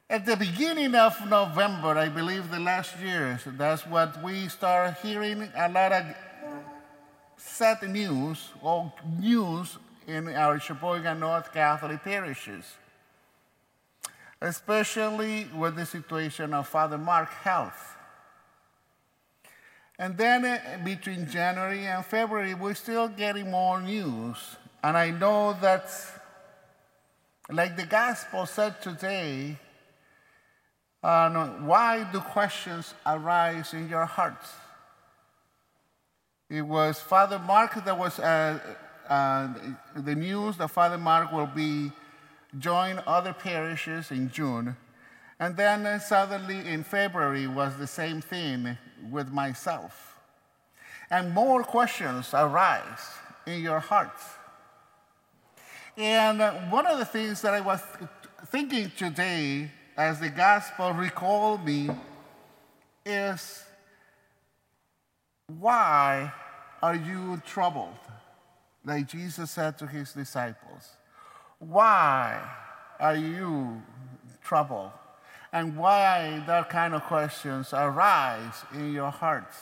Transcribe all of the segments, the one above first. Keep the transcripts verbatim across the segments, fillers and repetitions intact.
At the beginning of November, I believe the last year, so that's what we start hearing a lot of sad news or news in our Sheboygan North Catholic parishes, especially with the situation of Father Mark's health. And then uh, between January and February, we're still getting more news. And I know that, like the gospel said today, uh, why do questions arise in your hearts? It was Father Mark that was uh, uh, the news that Father Mark will be join other parishes in June. And then uh, suddenly in February was the same thing with myself. And more questions arise in your hearts. And uh, one of the things that I was thinking today as the gospel recalled me is, why are you troubled? Like Jesus said to his disciples. Why are you troubled? And why that kind of questions arise in your hearts?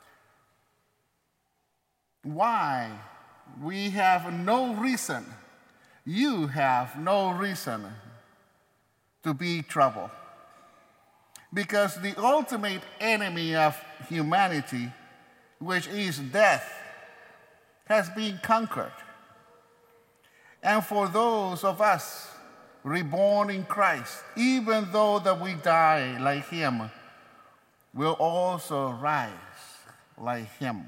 Why? We have no reason. You have no reason to be troubled. Because the ultimate enemy of humanity, which is death, has been conquered. And for those of us reborn in Christ, even though that we die like him, we'll also rise like him.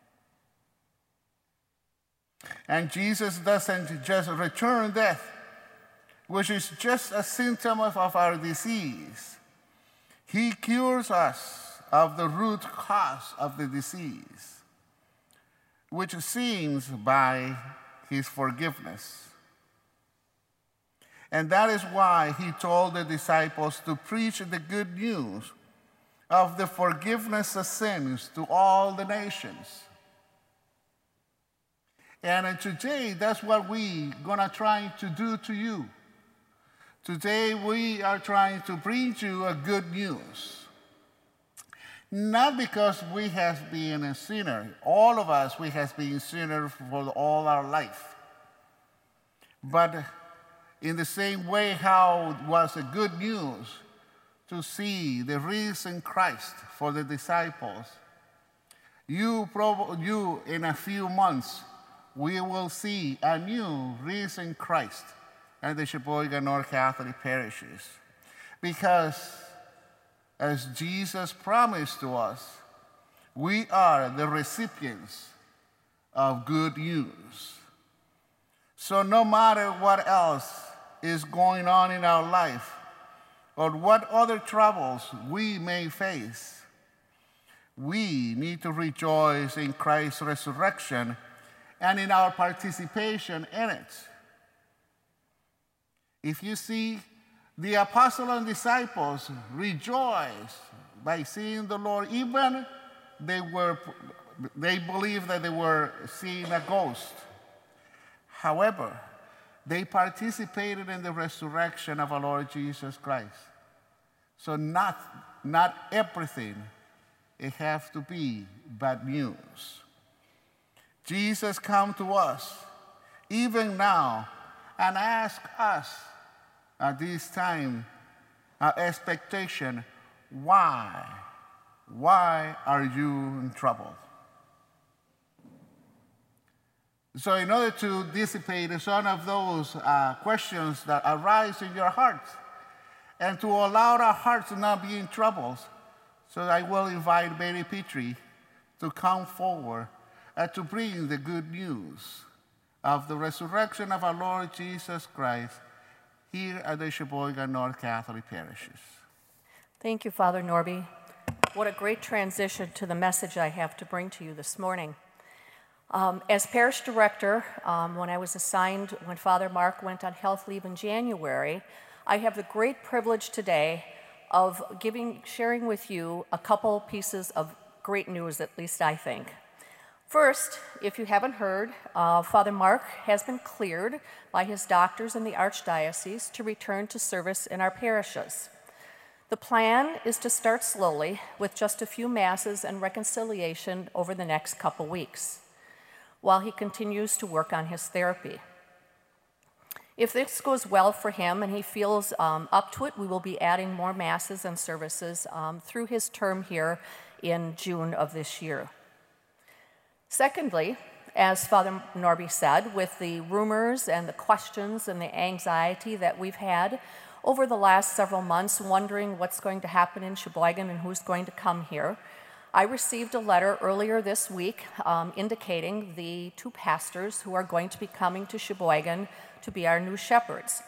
And Jesus doesn't just return death, which is just a symptom of, of our disease. He cures us of the root cause of the disease, which seems by his forgiveness. And that is why he told the disciples to preach the good news of the forgiveness of sins to all the nations. And today, that's what we're going to try to do to you. Today, we are trying to bring you a good news. Not because we have been a sinner. All of us, we have been sinners for all our life. But in the same way how it was a good news to see the risen Christ for the disciples, you, prob- you in a few months, we will see a new risen Christ at the Sheboygan North Catholic parishes. Because as Jesus promised to us, we are the recipients of good news. So no matter what else is going on in our life, or what other troubles we may face, we need to rejoice in Christ's resurrection and in our participation in it. If you see, the apostles and disciples rejoiced by seeing the Lord. Even they were, they believed that they were seeing a ghost. However, they participated in the resurrection of our Lord Jesus Christ. So not, not everything, it has to be bad news. Jesus come to us, even now, and ask us at this time, our expectation, why? Why are you in trouble? So in order to dissipate some of those uh, questions that arise in your heart, and to allow our hearts to not be in trouble, so I will invite Mary Petrie to come forward and to bring the good news of the resurrection of our Lord Jesus Christ here at the Sheboygan North Catholic parishes. Thank you, Father Norby. What a great transition to the message I have to bring to you this morning. Um, as parish director, um, when I was assigned, when Father Mark went on health leave in January, I have the great privilege today of giving, sharing with you a couple pieces of great news, at least I think. First, if you haven't heard, uh, Father Mark has been cleared by his doctors in the Archdiocese to return to service in our parishes. The plan is to start slowly with just a few masses and reconciliation over the next couple weeks, while he continues to work on his therapy. If this goes well for him and he feels um, up to it, we will be adding more masses and services um, through his term here in June of this year. Secondly, as Father Norby said, with the rumors and the questions and the anxiety that we've had over the last several months, wondering what's going to happen in Sheboygan and who's going to come here, I received a letter earlier this week um, indicating the two pastors who are going to be coming to Sheboygan to be our new shepherds.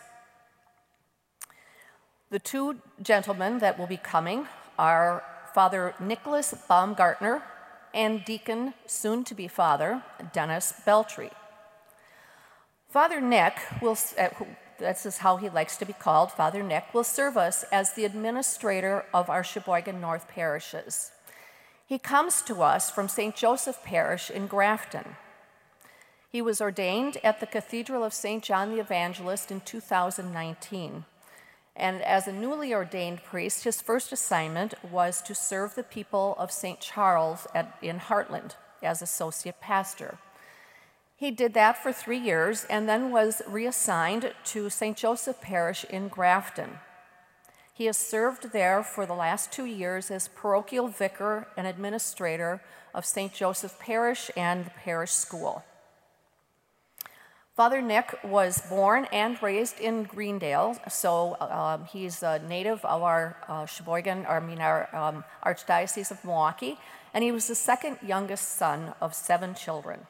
The two gentlemen that will be coming are Father Nicholas Baumgartner and Deacon, soon-to-be Father, Dennis Beltry. Father Nick will, uh, this is how he likes to be called, Father Nick, will serve us as the administrator of our Sheboygan North parishes. He comes to us from Saint Joseph Parish in Grafton. He was ordained at the Cathedral of Saint John the Evangelist in two thousand nineteen. And as a newly ordained priest, his first assignment was to serve the people of Saint Charles at, in Heartland as associate pastor. He did that for three years and then was reassigned to Saint Joseph Parish in Grafton. He has served there for the last two years as parochial vicar and administrator of Saint Joseph Parish and the parish school. Father Nick was born and raised in Greendale, so uh, he's a native of our uh, Sheboygan, I mean our um, Archdiocese of Milwaukee, and he was the second youngest son of seven children.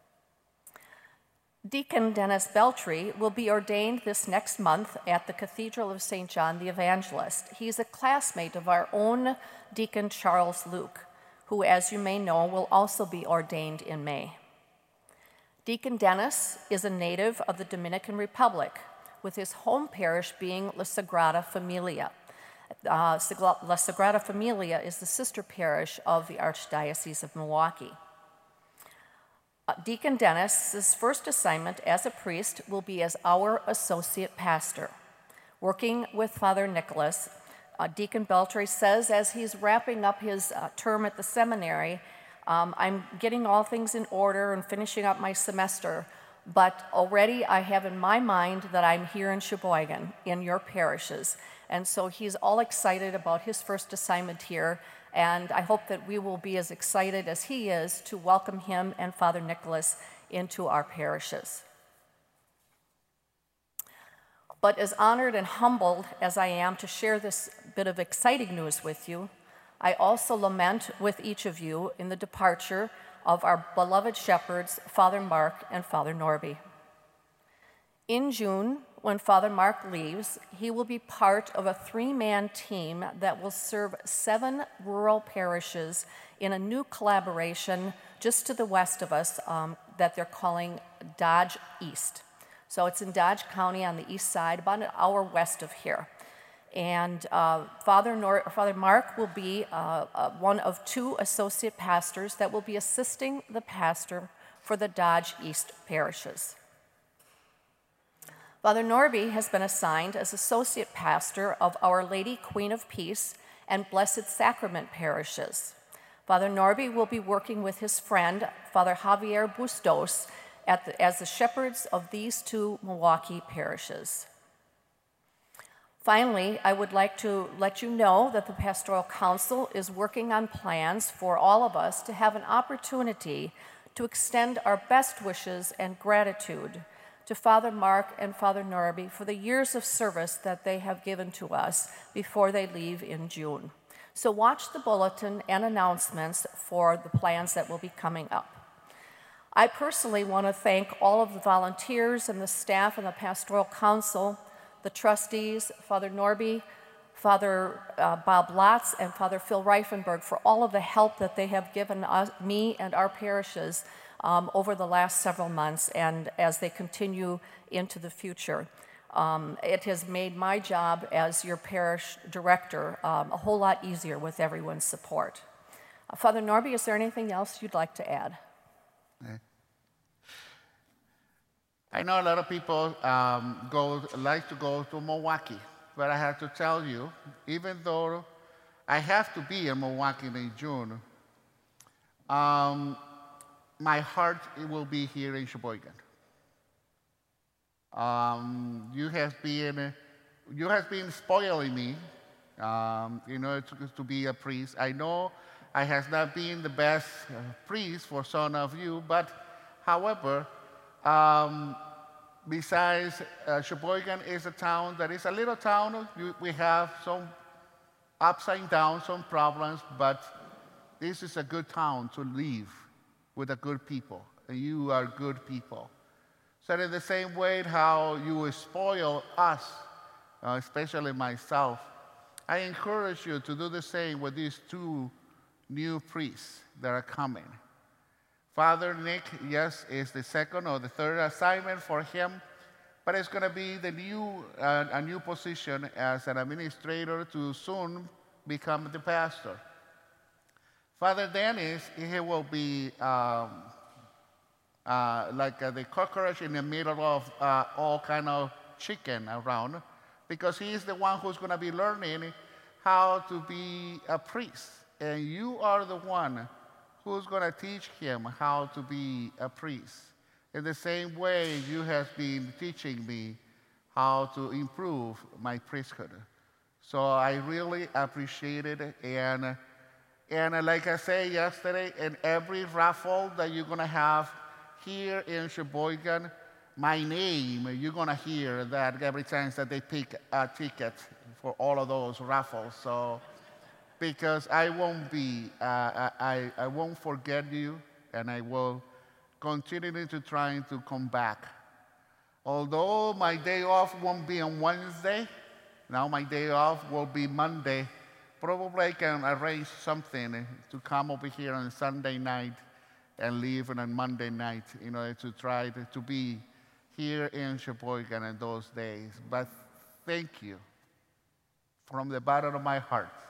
Deacon Dennis Beltry will be ordained this next month at the Cathedral of Saint John the Evangelist. He's a classmate of our own Deacon Charles Luke, who, as you may know, will also be ordained in May. Deacon Dennis is a native of the Dominican Republic, with his home parish being La Sagrada Familia. Uh, La Sagrada Familia is the sister parish of the Archdiocese of Milwaukee. Uh, Deacon Dennis's first assignment as a priest will be as our associate pastor. Working with Father Nicholas, uh, Deacon Beltry says as he's wrapping up his uh, term at the seminary, Um, I'm getting all things in order and finishing up my semester, but already I have in my mind that I'm here in Sheboygan, in your parishes. And so he's all excited about his first assignment here, and I hope that we will be as excited as he is to welcome him and Father Nicholas into our parishes. But as honored and humbled as I am to share this bit of exciting news with you, I also lament with each of you in the departure of our beloved shepherds, Father Mark and Father Norby. In June, when Father Mark leaves, he will be part of a three-man team that will serve seven rural parishes in a new collaboration just to the west of us um, that they're calling Dodge East. So it's in Dodge County on the east side, about an hour west of here. And uh, Father, Nor- Father Mark will be uh, uh, one of two associate pastors that will be assisting the pastor for the Dodge East parishes. Father Norby has been assigned as associate pastor of Our Lady Queen of Peace and Blessed Sacrament parishes. Father Norby will be working with his friend, Father Javier Bustos, at the, as the shepherds of these two Milwaukee parishes. Finally, I would like to let you know that the Pastoral Council is working on plans for all of us to have an opportunity to extend our best wishes and gratitude to Father Mark and Father Norby for the years of service that they have given to us before they leave in June. So watch the bulletin and announcements for the plans that will be coming up. I personally want to thank all of the volunteers and the staff and the Pastoral Council, the trustees, Father Norby, Father uh, Bob Lotz, and Father Phil Reifenberg for all of the help that they have given us, me and our parishes um, over the last several months and as they continue into the future. Um, it has made my job as your parish director um, a whole lot easier with everyone's support. Uh, Father Norby, is there anything else you'd like to add? Okay. I know a lot of people um, go like to go to Milwaukee but I have to tell you, even though I have to be in Milwaukee in June, um, my heart it will be here in Sheboygan. Um, you have been, you have been spoiling me um, in order to, to be a priest. I know I have not been the best uh, priest for some of you, but however, um, besides uh, Sheboygan is a town that is a little town. You, we have some ups and downs, some problems, but this is a good town to live with a good people, and you are good people. So in the same way how you will spoil us, uh, especially myself, I encourage you to do the same with these two new priests that are coming. Father Nick, yes, is the second or the third assignment for him, but it's going to be the new, uh, a new position as an administrator to soon become the pastor. Father Dennis, he will be um, uh, like uh, the cockroach in the middle of uh, all kind of chicken around, because he is the one who's going to be learning how to be a priest. And you are the one who's going to teach him how to be a priest. In the same way, you have been teaching me how to improve my priesthood. So I really appreciate it. And, and like I said yesterday, in every raffle that you're going to have here in Sheboygan, my name, you're going to hear that every time that they pick a ticket for all of those raffles. So, because I won't be, uh, I, I won't forget you, and I will continue to try to come back. Although my day off won't be on Wednesday, now my day off will be Monday. Probably I can arrange something to come over here on Sunday night and leave on Monday night, you know, to try to, to be here in Sheboygan in those days. But thank you from the bottom of my heart.